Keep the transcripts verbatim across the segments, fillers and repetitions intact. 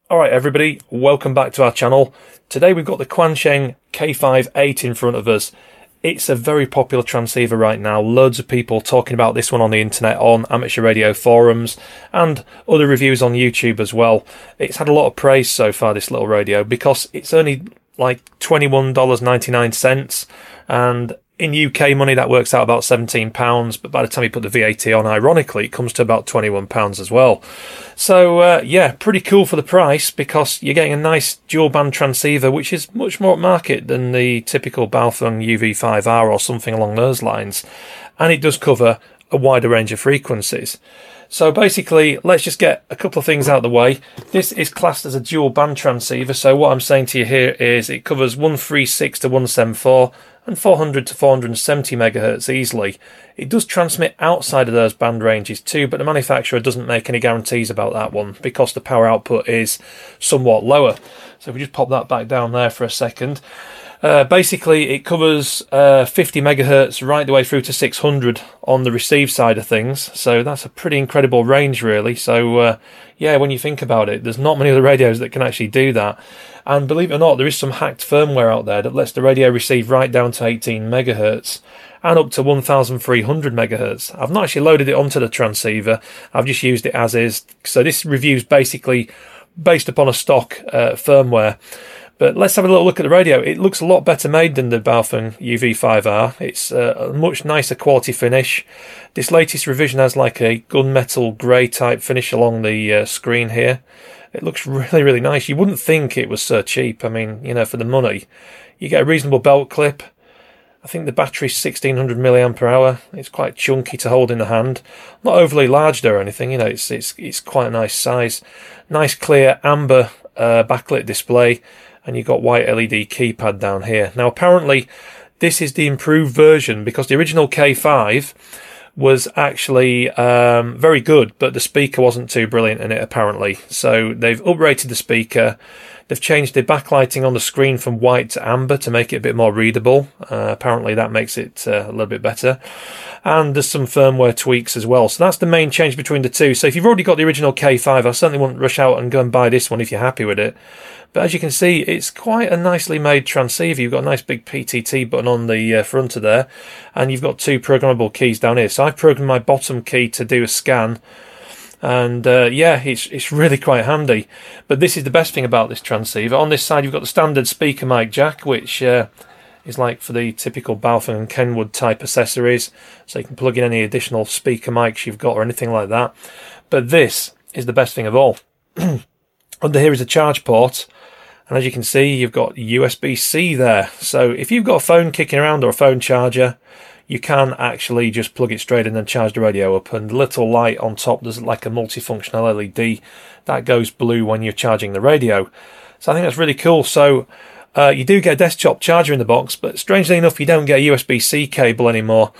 Alright everybody, welcome back to our channel. Today we've got the Quansheng K five eight in front of us. It's a very popular transceiver right now. Loads of people talking about this one on the internet, on amateur radio forums, and other reviews on YouTube as well. It's had a lot of praise so far, this little radio, because it's only like twenty-one dollars and ninety-nine cents, and in U K money that works out about seventeen pounds, but by the time you put the V A T on, ironically, it comes to about twenty-one pounds as well. So uh, yeah, pretty cool for the price, because you're getting a nice dual band transceiver which is much more upmarket than the typical Baofeng U V five R or something along those lines, and it does cover a wider range of frequencies. So basically, let's just get a couple of things out of the way. This is classed as a dual band transceiver, so what I'm saying to you here is it covers one thirty-six to one seventy-four and four hundred to four hundred seventy megahertz easily. It does transmit outside of those band ranges too, but the manufacturer doesn't make any guarantees about that one because the power output is somewhat lower. So if we just pop that back down there for a second. Uh, basically, it covers uh, fifty megahertz right the way through to six hundred on the receive side of things. So that's a pretty incredible range, really. So, uh, yeah, when you think about it, there's not many other radios that can actually do that. And believe it or not, there is some hacked firmware out there that lets the radio receive right down to eighteen megahertz and up to one thousand three hundred megahertz. I've not actually loaded it onto the transceiver. I've just used it as is. So this review's basically based upon a stock uh, firmware. But let's have a little look at the radio. It looks a lot better made than the Baofeng U V five R. It's uh, a much nicer quality finish. This latest revision has like a gunmetal grey type finish along the uh, screen here. It looks really, really nice. You wouldn't think it was so cheap. I mean, you know, for the money. You get a reasonable belt clip. I think the battery's sixteen hundred milliamp hour. It's quite chunky to hold in the hand. Not overly large though or anything. You know, it's it's it's quite a nice size. Nice clear amber uh, backlit display. And you've got white L E D keypad down here. Now, apparently, this is the improved version because the original K five was actually um, very good, but the speaker wasn't too brilliant in it, apparently. So they've uprated the speaker. They've changed the backlighting on the screen from white to amber to make it a bit more readable. Uh, apparently, that makes it uh, a little bit better. And there's some firmware tweaks as well. So that's the main change between the two. So if you've already got the original K five, I certainly wouldn't rush out and go and buy this one if you're happy with it. But as you can see, it's quite a nicely made transceiver. You've got a nice big P T T button on the uh, front of there, and you've got two programmable keys down here. So I've programmed my bottom key to do a scan, and uh, yeah, it's it's really quite handy. But this is the best thing about this transceiver. On this side, you've got the standard speaker mic jack, which uh, is like for the typical Baofeng and Kenwood type accessories, so you can plug in any additional speaker mics you've got or anything like that. But this is the best thing of all. Under here is a charge port. And as you can see, you've got U S B C there. So if you've got a phone kicking around or a phone charger, you can actually just plug it straight in and charge the radio up. And the little light on top, there's like a multifunctional L E D that goes blue when you're charging the radio. So I think that's really cool. So uh, you do get a desktop charger in the box, but strangely enough, you don't get a U S B C cable anymore.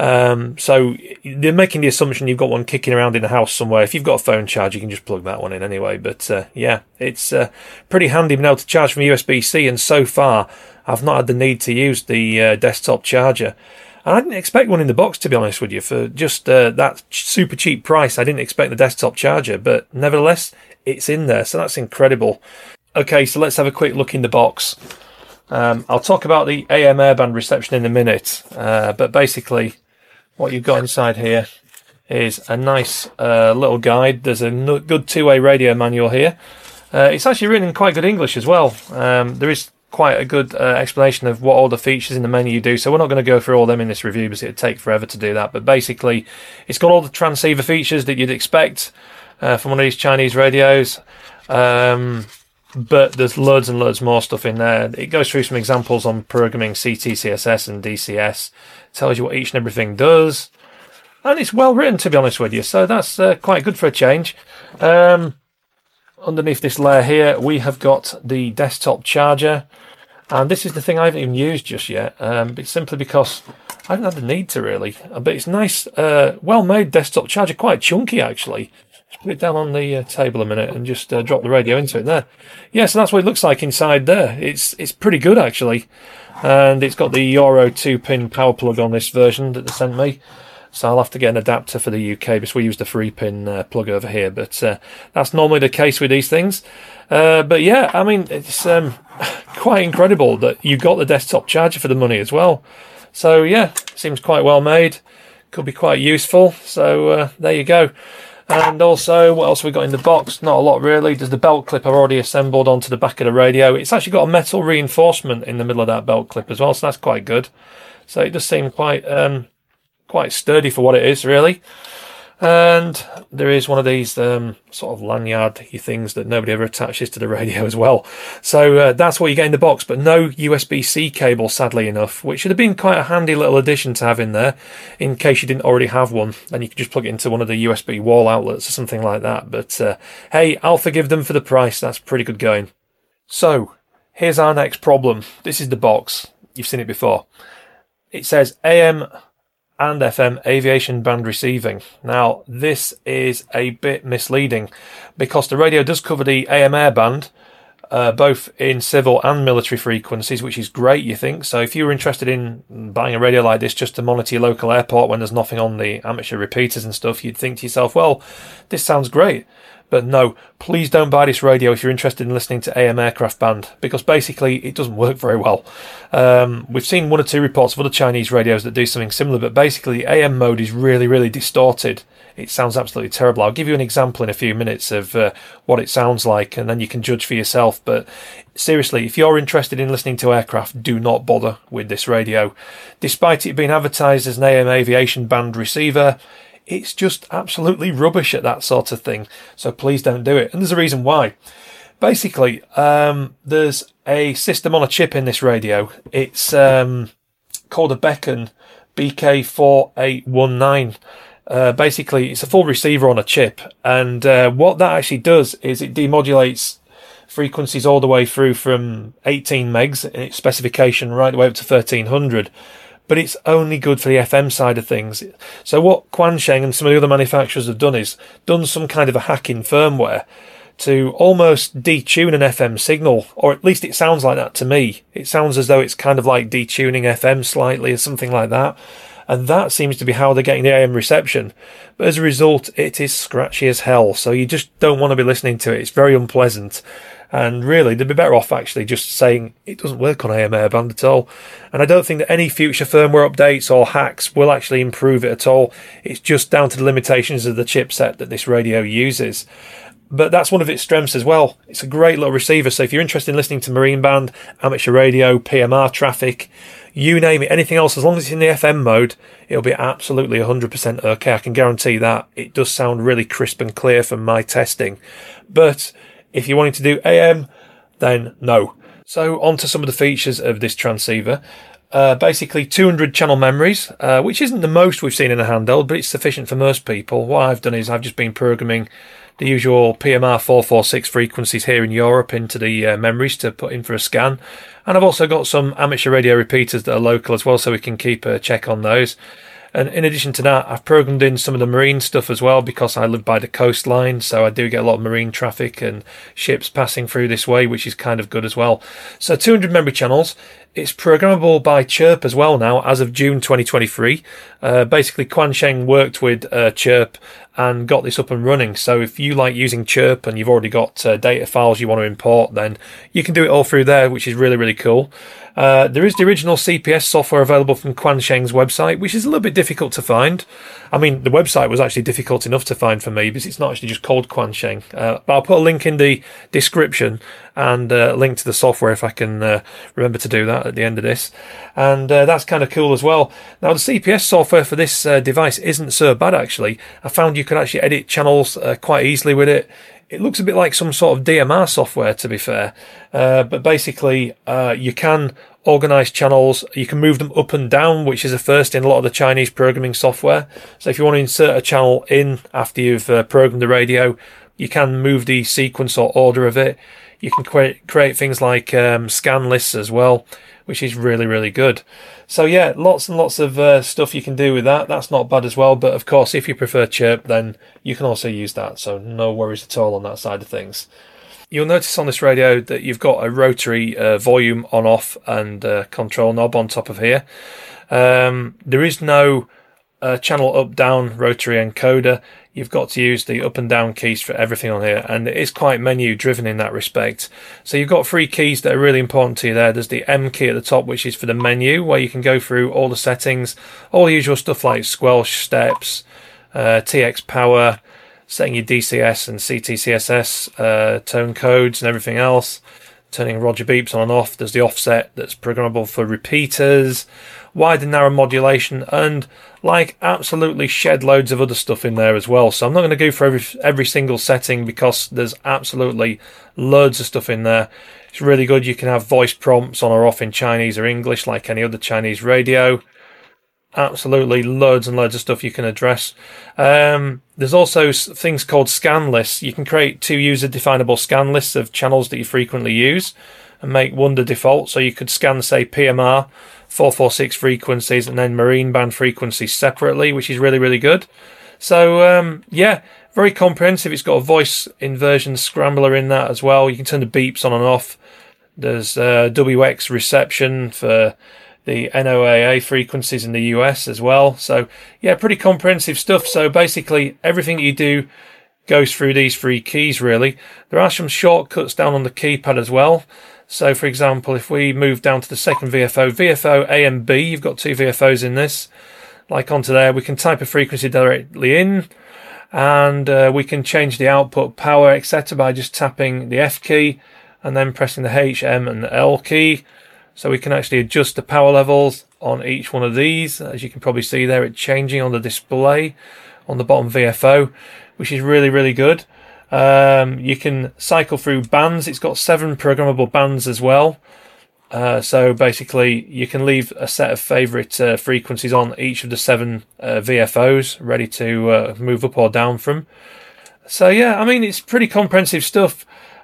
Um, so they're making the assumption you've got one kicking around in the house somewhere. If you've got a phone charger, you can just plug that one in anyway. But uh, yeah, it's uh, pretty handy being able to charge from U S B C. And so far, I've not had the need to use the uh, desktop charger. And I didn't expect one in the box, to be honest with you, for just uh, that super cheap price. I didn't expect the desktop charger, but nevertheless, it's in there. So that's incredible. Okay, so let's have a quick look in the box. Um, I'll talk about the A M airband reception in a minute, uh, but basically what you've got inside here is a nice uh, little guide. There's a no- good two-way radio manual here. Uh, it's actually written in quite good English as well. Um, there is quite a good uh, explanation of what all the features in the menu do, so we're not going to go through all of them in this review because it would take forever to do that. But basically, it's got all the transceiver features that you'd expect uh, from one of these Chinese radios. Um... But there's loads and loads more stuff in there. It goes through some examples on programming C T, C S S and D C S. Tells you what each and everything does. And it's well written, to be honest with you. So that's uh, quite good for a change. Um, underneath this layer here, we have got the desktop charger. And this is the thing I haven't even used just yet. Um, but simply because I haven't had the need to really. But it's nice, uh, well-made desktop charger. Quite chunky, actually. Just put it down on the uh, table a minute and just uh, drop the radio into it there. Yeah, so that's what it looks like inside there. It's it's pretty good, actually. And it's got the Euro two pin power plug on this version that they sent me. so I'll have to get an adapter for the U K because we use the three pin uh, plug over here, but uh, that's normally the case with these things. Uh, but yeah, I mean, it's um, quite incredible that you got the desktop charger for the money as well. So yeah, seems quite well made, could be quite useful, so uh, there you go. And also, what else have we got in the box? Not a lot really. There's the belt clip I've already assembled onto the back of the radio. It's actually got a metal reinforcement in the middle of that belt clip as well, so that's quite good. So it does seem quite um, quite sturdy for what it is, really. And there is one of these um, sort of lanyard-y things that nobody ever attaches to the radio as well. So uh, that's what you get in the box, but no U S B C cable, sadly enough, which should have been quite a handy little addition to have in there, in case you didn't already have one. Then you could just plug it into one of the U S B wall outlets or something like that. But uh, hey, I'll forgive them for the price. That's pretty good going. So here's our next problem. This is the box. You've seen it before. It says A M and F M aviation band receiving. Now, this is a bit misleading because the radio does cover the A M air band, uh, both in civil and military frequencies, which is great, you think. So if you were interested in buying a radio like this just to monitor your local airport when there's nothing on the amateur repeaters and stuff, you'd think to yourself, well, this sounds great. But no, please don't buy this radio if you're interested in listening to A M aircraft band, because basically it doesn't work very well. Um, we've seen one or two reports of other Chinese radios that do something similar, but basically A M mode is really, really distorted. It sounds absolutely terrible. I'll give you an example in a few minutes of uh, what it sounds like, and then you can judge for yourself. But seriously, if you're interested in listening to aircraft, do not bother with this radio. Despite it being advertised as an A M aviation band receiver, it's just absolutely rubbish at that sort of thing. So please don't do it. And there's a reason why. Basically, um, there's a system on a chip in this radio. It's um, called a Beacon B K four eight one nine. Uh, basically, it's a full receiver on a chip. And uh, what that actually does is it demodulates frequencies all the way through from eighteen megs in its specification right the way up to thirteen hundred. But it's only good for the F M side of things. So what Quansheng and some of the other manufacturers have done is done some kind of a hack in firmware to almost detune an F M signal, or at least it sounds like that to me. It sounds as though it's kind of like detuning F M slightly or something like that. And that seems to be how they're getting the A M reception. But as a result, it is scratchy as hell. So you just don't want to be listening to it. It's very unpleasant. And really, they'd be better off actually just saying it doesn't work on A M airband at all. And I don't think that any future firmware updates or hacks will actually improve it at all. It's just down to the limitations of the chipset that this radio uses. But that's one of its strengths as well. It's a great little receiver. So if you're interested in listening to marine band, amateur radio, P M R traffic, you name it, anything else, as long as it's in the F M mode, it'll be absolutely one hundred percent okay. I can guarantee that. It does sound really crisp and clear from my testing. But if you're wanting to do A M, then no. So on to some of the features of this transceiver. Uh, basically two hundred channel memories, uh, which isn't the most we've seen in a handheld, but it's sufficient for most people. What I've done is I've just been programming the usual P M R four forty-six frequencies here in Europe into the uh, memories to put in for a scan. And I've also got some amateur radio repeaters that are local as well, so we can keep a check on those. And in addition to that, I've programmed in some of the marine stuff as well, because I live by the coastline, so I do get a lot of marine traffic and ships passing through this way, which is kind of good as well. So two hundred memory channels. It's programmable by Chirp as well now, as of June twenty twenty-three. Uh, basically, Quansheng worked with uh, Chirp and got this up and running. So if you like using Chirp and you've already got uh, data files you want to import, then you can do it all through there, which is really, really cool. Uh, there is the original C P S software available from Quansheng's website, which is a little bit difficult to find. I mean, the website was actually difficult enough to find for me because it's not actually just called Quansheng. Uh, but I'll put a link in the description and a uh, link to the software if I can uh, remember to do that at the end of this. And uh, that's kind of cool as well. Now, the C P S software for this uh, device isn't so bad, actually. I found you could actually edit channels uh, quite easily with it. It looks a bit like some sort of D M R software, to be fair. Uh, but basically, uh, you can organize channels. You can move them up and down, which is a first in a lot of the Chinese programming software. So if you want to insert a channel in after you've uh, programmed the radio, you can move the sequence or order of it. You can create, create things like um, scan lists as well, which is really, really good. So yeah, lots and lots of uh, stuff you can do with that. That's not bad as well. But of course, if you prefer Chirp, then you can also use that. So no worries at all on that side of things. You'll notice on this radio that you've got a rotary uh, volume on off and uh, control knob on top of here. Um, there is no a channel up down rotary encoder, you've got to use the up and down keys for everything on here, and it is quite menu driven in that respect. So you've got three keys that are really important to you there. There's the M key at the top, which is for the menu, where you can go through all the settings, all the usual stuff like squelch, steps, uh, T X power, setting your D C S and C T C S S uh, tone codes and everything else, turning Roger beeps on and off. There's the offset that's programmable for repeaters, wide and narrow modulation, and like absolutely shed loads of other stuff in there as well. So I'm not going to go for every every single setting because there's absolutely loads of stuff in there. It's really good. You can have voice prompts on or off in Chinese or English like any other Chinese radio. Absolutely loads and loads of stuff you can address. Um, there's also things called scan lists. You can create two user definable scan lists of channels that you frequently use and make one the default. So you could scan, say, P M R, four forty-six frequencies, and then marine band frequencies separately, which is really, really good. So, um, yeah, very comprehensive. It's got a voice inversion scrambler in that as well. You can turn the beeps on and off. There's uh, W X reception for the N O A A frequencies in the U S as well. So, yeah, pretty comprehensive stuff. So, basically, everything you do goes through these three keys, really. There are some shortcuts down on the keypad as well. So, for example, if we move down to the second V F O, V F O A and B, you've got two V F Os in this. Like onto there, we can type a frequency directly in, and uh, we can change the output power, et cetera by just tapping the F key and then pressing the H, M and L key. So we can actually adjust the power levels on each one of these. As you can probably see there, it's changing on the display on the bottom V F O, which is really, really good. Um, you can cycle through bands. It's got seven programmable bands as well. Uh, so basically, you can leave a set of favourite uh, frequencies on each of the seven uh, V F Os, ready to uh, move up or down from. So yeah, I mean, it's pretty comprehensive stuff.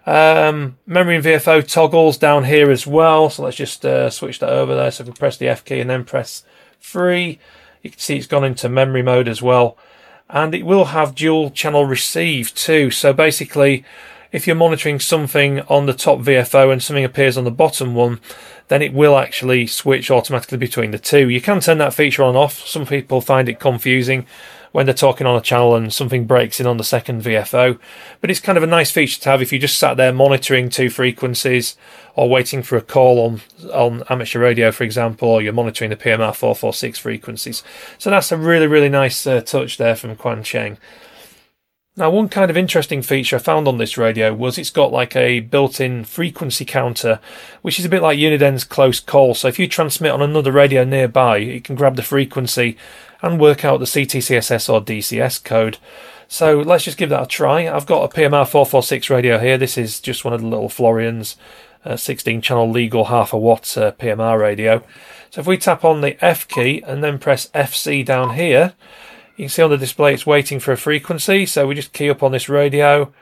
Um, memory and V F O toggles down here as well. So let's just uh, switch that over there. So if we press the F key and then press three, you can see it's gone into memory mode as well. And it will have dual channel receive too. So basically, if you're monitoring something on the top V F O and something appears on the bottom one, then it will actually switch automatically between the two. You can turn that feature on and off. Some people find it confusing when they're talking on a channel and something breaks in on the second V F O. But it's kind of a nice feature to have if you just sat there monitoring two frequencies or waiting for a call on, on amateur radio, for example, or you're monitoring the P M R four forty-six frequencies. So that's a really, really nice uh, touch there from Quansheng. Now, one kind of interesting feature I found on this radio was it's got like a built-in frequency counter, which is a bit like Uniden's close call. So if you transmit on another radio nearby, it can grab the frequency and work out the C T C S S or D C S code. So let's just give that a try. I've got a P M R four forty-six radio here. This is just one of the little Florian's uh, sixteen channel legal half a watt uh, P M R radio. So if we tap on the F key and then press F C down here, you can see on the display it's waiting for a frequency. So we just key up on this radio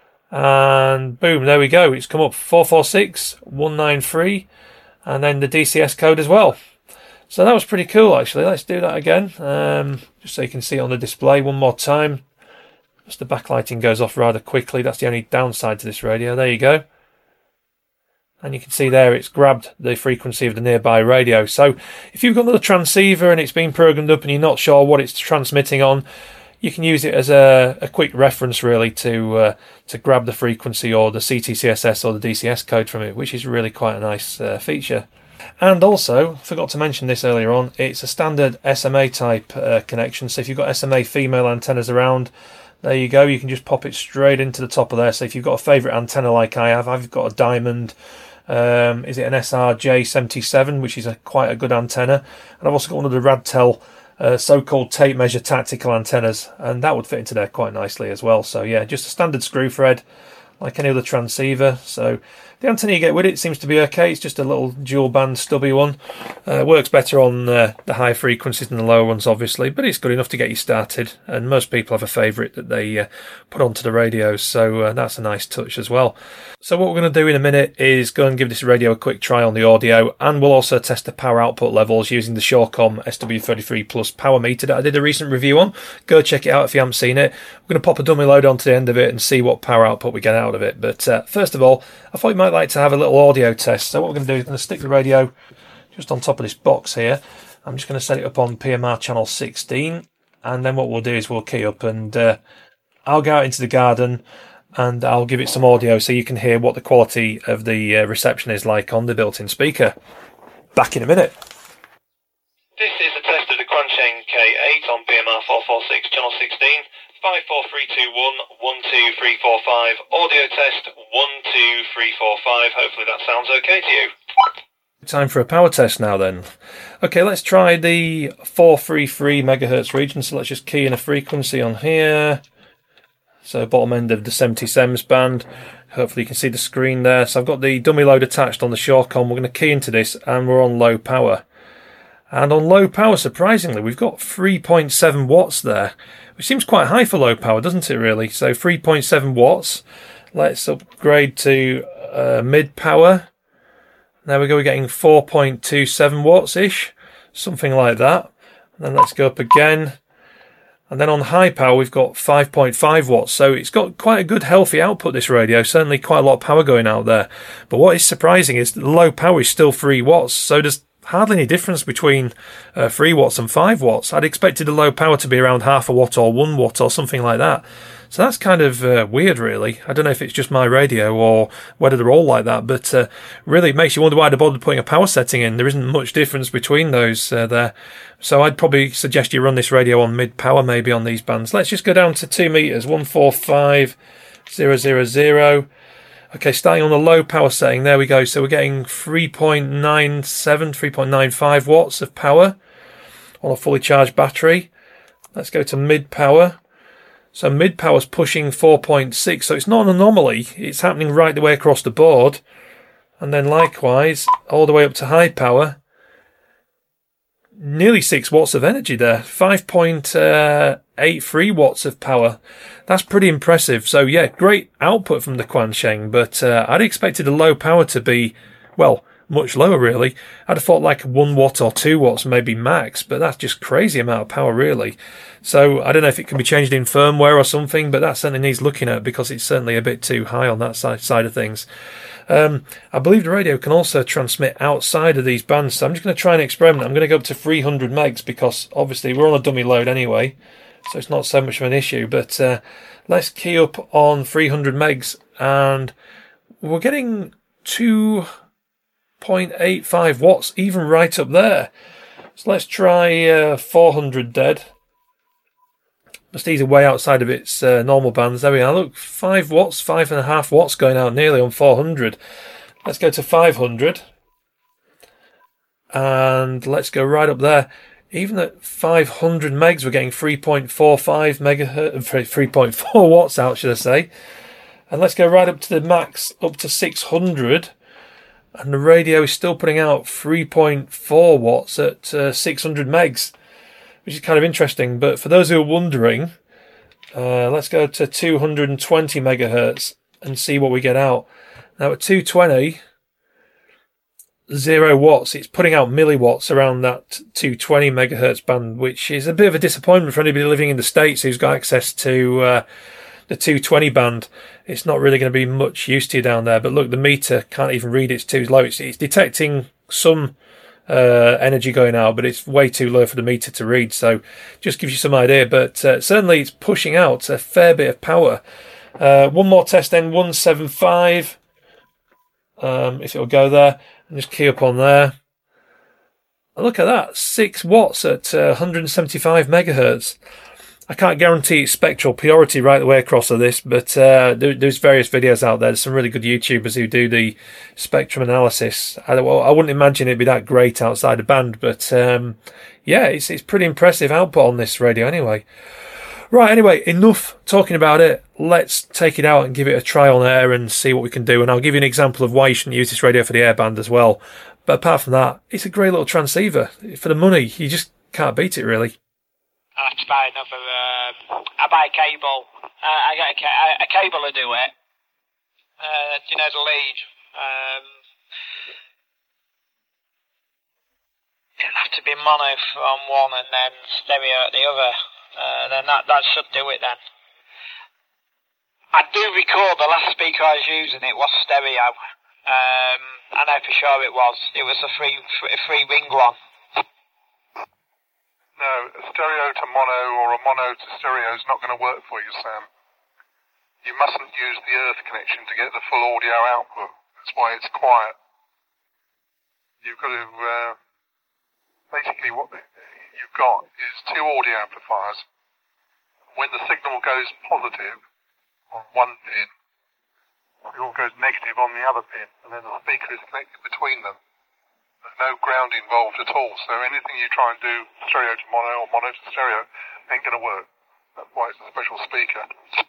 and boom, there we go. It's come up four four six one nine three and then the D C S code as well. So that was pretty cool actually. Let's do that again, um, just so you can see it on the display one more time. Just the backlighting goes off rather quickly. That's the only downside to this radio. There you go. And you can see there it's grabbed the frequency of the nearby radio. So if you've got another transceiver and it's been programmed up and you're not sure what it's transmitting on, you can use it as a, a quick reference really to uh, to grab the frequency or the C T C S S or the D C S code from it, which is really quite a nice uh, feature. And also, forgot to mention this earlier on, it's a standard S M A type uh, connection. So if you've got S M A female antennas around, there you go, you can just pop it straight into the top of there. So if you've got a favourite antenna like I have, I've got a Diamond, um, is it an S R J seventy-seven, which is a quite a good antenna. And I've also got one of the Radtel uh, so-called tape measure tactical antennas, and that would fit into there quite nicely as well. So yeah, just a standard screw thread, like any other transceiver. So the antenna you get with it seems to be okay. It's just a little dual band stubby one. Uh, works better on uh, the high frequencies than the lower ones, obviously, but it's good enough to get you started. And most people have a favourite that they uh, put onto the radios, so uh, that's a nice touch as well. So what we're going to do in a minute is go and give this radio a quick try on the audio, and we'll also test the power output levels using the Shawcom S W thirty-three Plus power meter that I did a recent review on. Go check it out if you haven't seen it. We're going to pop a dummy load onto the end of it and see what power output we get out of it. But uh, first of all, I thought you might like to have a little audio test. So what we're going to do is going to stick the radio just on top of this box here. I'm just going to set it up on P M R channel sixteen, and then what we'll do is we'll key up, and uh, I'll go out into the garden and I'll give it some audio so you can hear what the quality of the uh, reception is like on the built-in speaker. Back in a minute. This is a test of the Quansheng K eight on P M R four forty-six channel sixteen. five four three two one, one two three four five. Audio test one two three four five. Hopefully that sounds okay to you. Time for a power test now then. Okay, let's try the four thirty-three megahertz region. So let's just key in a frequency on here. So bottom end of the seventy sems band. Hopefully you can see the screen there. So I've got the dummy load attached on the Shawcom. We're going to key into this and we're on low power. And on low power, surprisingly, we've got three point seven watts there, which seems quite high for low power, doesn't it really? So three point seven watts. Let's upgrade to uh, mid power. There we go, we're getting four point two seven watts-ish, something like that. And then let's go up again. And then on high power, we've got five point five watts. So it's got quite a good, healthy output, this radio. Certainly quite a lot of power going out there. But what is surprising is that the low power is still three watts. So there's hardly any difference between uh, three watts and five watts. I'd expected the low power to be around half a watt or one watt or something like that. So that's kind of uh, weird, really. I don't know if it's just my radio or whether they're all like that, but uh, really it makes you wonder why they bothered putting a power setting in. There isn't much difference between those uh, there. So I'd probably suggest you run this radio on mid-power maybe on these bands. Let's just go down to two meters, one four five zero zero zero. Okay, starting on the low power setting, there we go. So we're getting three point nine seven, three point nine five watts of power on a fully charged battery. Let's go to mid-power. So mid-power's pushing four point six, so it's not an anomaly. It's happening right the way across the board. And then likewise, all the way up to high power, nearly six watts of energy there. five point eight three watts of power. That's pretty impressive. So yeah, great output from the Quansheng, but uh, I'd expected the low power to be, well, much lower really. I'd have thought like one watt or two watts maybe max, but that's just crazy amount of power really. So I don't know if it can be changed in firmware or something, but that certainly needs looking at because it's certainly a bit too high on that side, side of things. Um, I believe the radio can also transmit outside of these bands, so I'm just going to try an experiment. I'm going to go up to three hundred megs because obviously we're on a dummy load anyway, so it's not so much of an issue. But uh, let's key up on three hundred megs, and we're getting two point eight five watts, even right up there. So let's try uh, four hundred dead. Just ease way outside of its uh, normal bands. There we are. Look, five watts, five and a half watts going out nearly on four hundred. Let's go to five hundred. And let's go right up there. Even at five hundred megs, we're getting three point four five megahertz, three point four watts out, should I say. And let's go right up to the max, up to six hundred. And the radio is still putting out three point four watts at uh, six hundred megs, which is kind of interesting. But for those who are wondering, uh, let's go to two hundred twenty megahertz and see what we get out. Now at two twenty, zero watts. It's putting out milliwatts around that two twenty megahertz band, which is a bit of a disappointment for anybody living in the States who's got access to uh, the two twenty band. It's not really going to be much use to you down there. But look, the meter can't even read it's too low. It's, it's detecting some uh, energy going out, but it's way too low for the meter to read. So just gives you some idea. But uh, certainly it's pushing out a fair bit of power. Uh, one more test then, one seventy-five. Um, if it'll go there. And just key up on there. And look at that, six watts at uh, one hundred seventy-five megahertz. I can't guarantee spectral purity right the way across of this, but uh, there, there's various videos out there. There's some really good YouTubers who do the spectrum analysis. I, well, I wouldn't imagine it'd be that great outside the band, but um, yeah, it's it's pretty impressive output on this radio anyway. Right, anyway, enough talking about it. Let's take it out and give it a try on air and see what we can do. And I'll give you an example of why you shouldn't use this radio for the airband as well. But apart from that, it's a great little transceiver. For the money, you just can't beat it, really. I have to buy another, uh, I buy a cable. Uh, I get a, ca- a cable to do it. Uh, you know, the lead. Um, it'll have to be mono on one and then stereo at the other. Uh, then that, that should do it then. I do recall the last speaker I was using, it was stereo. Um, I know for sure it was. It was a free, free, free ring one. No, a stereo to mono or a mono to stereo is not going to work for you, Sam. You mustn't use the earth connection to get the full audio output. That's why it's quiet. You've got to, uh, basically what you've got is two audio amplifiers. When the signal goes positive on one pin, it all goes negative on the other pin, and then the speaker is connected between them. There's no ground involved at all, so anything you try and do stereo to mono or mono to stereo ain't going to work. That's why it's a special speaker.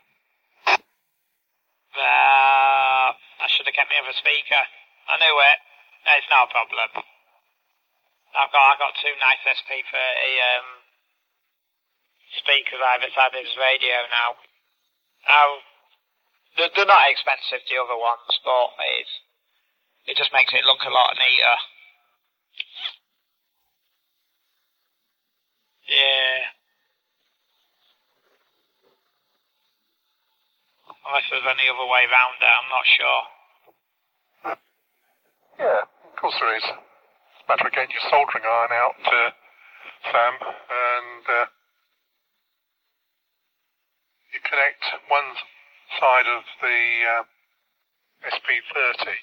Uh, I should have kept me other speaker. I knew it. It's no problem. I've got I've got two nice S P thirty um, speakers either side of this radio now. I'll, they're, they're not expensive, the other ones, but it's, it just makes it look a lot neater. Yeah. Unless there's any other way round it, I'm not sure. Yeah, of course there is. It's a matter of getting your soldering iron out, uh, Sam, and uh, you connect one side of the uh, S P thirty.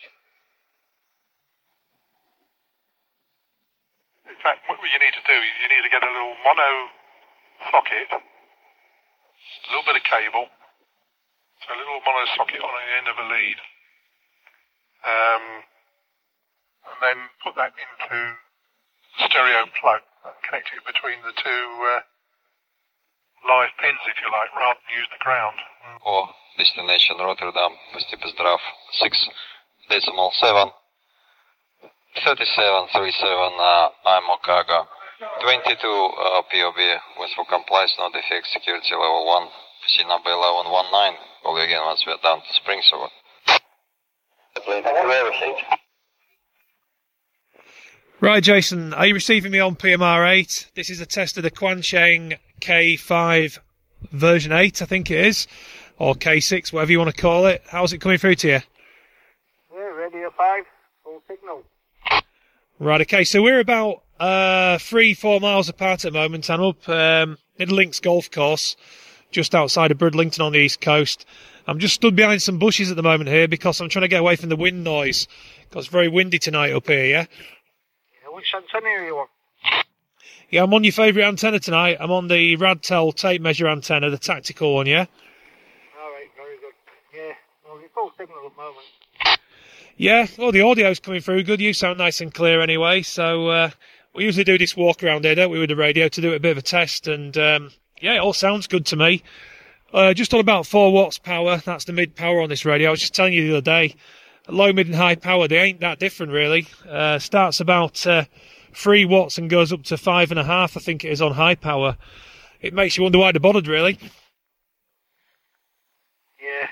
In fact, what you need to do is you need to get a little mono socket, a little bit of cable, so a little mono socket on the end of a lead, um, and then put that into the stereo plug, connect it between the two uh, live pins, if you like, rather than use the ground. О, destination Rotterdam, Постепes Draf, six decimal seven. thirty-seven thirty-seven, uh, I'm Okaga. twenty-two uh, P O B with full compliance, no defects, security level one. See number eleven nineteen. Call you again once we're down to Springs over. Right, Jason, are you receiving me on P M R eight? This is a test of the Quansheng K five version eight, I think it is, or K six, whatever you want to call it. How's it coming through to you? Yeah, radio five, full signal. Right, okay, so we're about uh, three, four miles apart at the moment, and up um, in Links Golf Course, just outside of Bridlington on the east coast. I'm just stood behind some bushes at the moment here because I'm trying to get away from the wind noise, because it's very windy tonight up here, yeah? Yeah, which antenna are you on? Yeah, I'm on your favourite antenna tonight. I'm on the Radtel tape measure antenna, the tactical one, yeah? Alright, very good. Yeah, well, you're full signal at the moment. Yeah, well, the audio's coming through good. You sound nice and clear anyway. So uh, we usually do this walk around here, don't we, with the radio to do a bit of a test. And um, yeah, it all sounds good to me. Uh, just on about four watts power. That's the mid power on this radio. I was just telling you the other day, low, mid and high power, they ain't that different really. Uh, starts about uh, three watts and goes up to five and a half, I think it is, on high power. It makes you wonder why they're bothered, really. Yeah.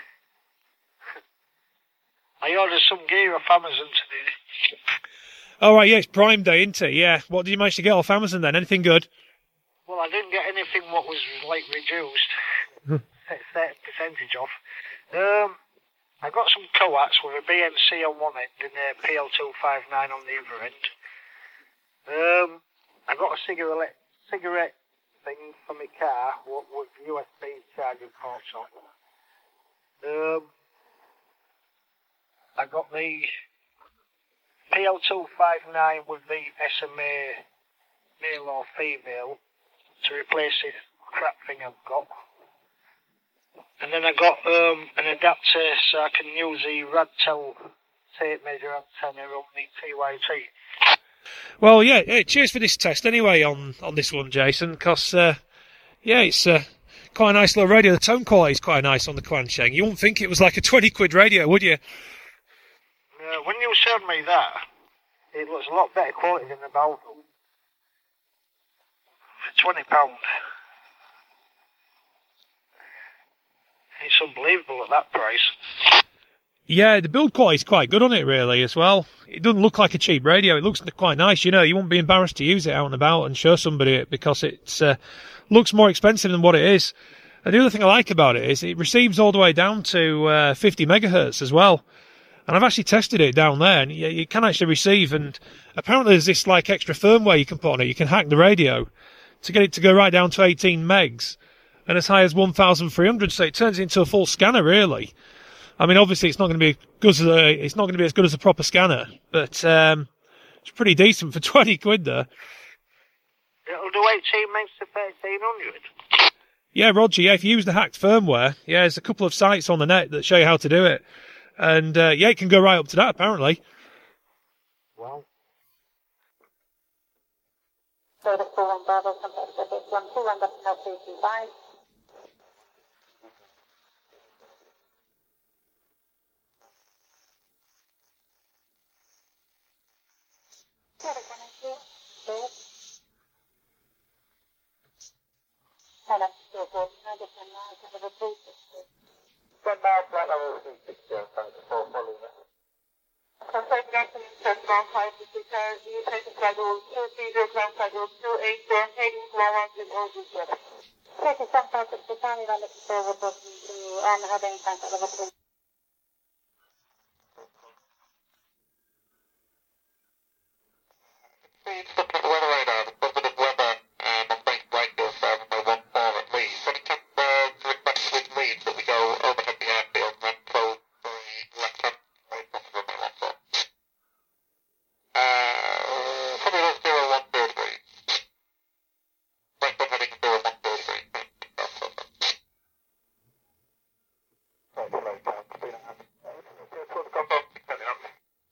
I ordered some gear off Amazon today. Oh, right, yeah, it's Prime Day, isn't it? Yeah. What did you manage to get off Amazon then? Anything good? Well, I didn't get anything what was, like, reduced. thirty percentage off. Um, I got some coax with a B M C on one end and a P L two fifty-nine on the other end. Um, I got a cigarette, cigarette thing for my car with, with U S B charging ports on. Um, I got the P L two fifty-nine with the S M A male or female to replace this crap thing I've got. And then I got um, an adapter so I can use the Radtel tape measure antenna on the T Y T. Well, yeah, yeah, cheers for this test anyway on, on this one, Jason, because, uh, yeah, it's uh, quite a nice little radio. The tone quality is quite nice on the Quansheng. You wouldn't think it was like a twenty quid radio, would you? Uh, when you showed me that, it looks a lot better quality than the Balvo. For twenty pounds. It's unbelievable at that price. Yeah, the build quality is quite good on it, really, as well. It doesn't look like a cheap radio. It looks quite nice, you know. You won't be embarrassed to use it out and about and show somebody it because it uh, looks more expensive than what it is. And the other thing I like about it is it receives all the way down to uh, fifty megahertz as well. And I've actually tested it down there, and you, you can actually receive, and apparently there's this, like, extra firmware you can put on it. You can hack the radio to get it to go right down to eighteen megs and as high as one thousand three hundred. So it turns into a full scanner, really. I mean, obviously, it's not going to be good as a, it's not going to be as good as a proper scanner, but um, it's pretty decent for twenty quid there. It'll do eighteen megs to thirteen hundred. Yeah, Roger. Yeah, if you use the hacked firmware, yeah, there's a couple of sites on the net that show you how to do it, and uh, yeah, it can go right up to that apparently. Wow. So the four one Bravo complex with this one two one decimal two two five. And up to a board, I just went out to the police. Stand by, flight level six zero, thanks for following that. Contact Gasoline Church Ground five six zero, you take the schedule two three zero, ground schedule two eight zero, heading to one with all these weather. Take the sun five six zero, and I'm looking forward to um, having contact level three. Please look at the weather radar, the positive weather, and on base right here, seven oh one four at Leeds. Any temp uh, to request with Leeds that we go overhead the airfield and then close the left hand side possible by one foot. Uh, probably those zero one two three. Right foot heading zero one two three. Right, right, down, clean out. Okay, put the combo, depending on.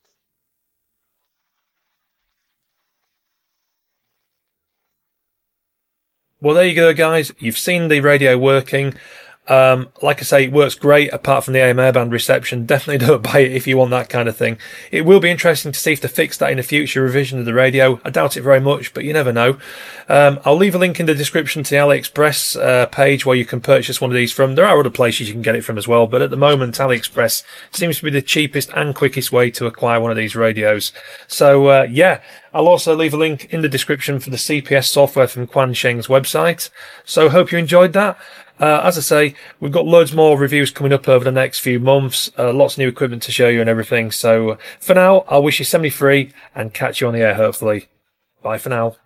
Well, there you go, guys. You've seen the radio working. Um, like I say, it works great apart from the A M airband reception. Definitely don't buy it if you want that kind of thing. It will be interesting to see if they fix that in a future revision of the radio. I doubt it very much, but you never know. Um, I'll leave a link in the description to the AliExpress uh, page where you can purchase one of these from. There are other places you can get it from as well, but at the moment, AliExpress seems to be the cheapest and quickest way to acquire one of these radios. So, uh, yeah. I'll also leave a link in the description for the C P S software from Quansheng's website. So hope you enjoyed that. Uh, as I say, we've got loads more reviews coming up over the next few months. Uh, lots of new equipment to show you and everything. So uh, for now, I'll wish you seventy-three and catch you on the air, hopefully. Bye for now.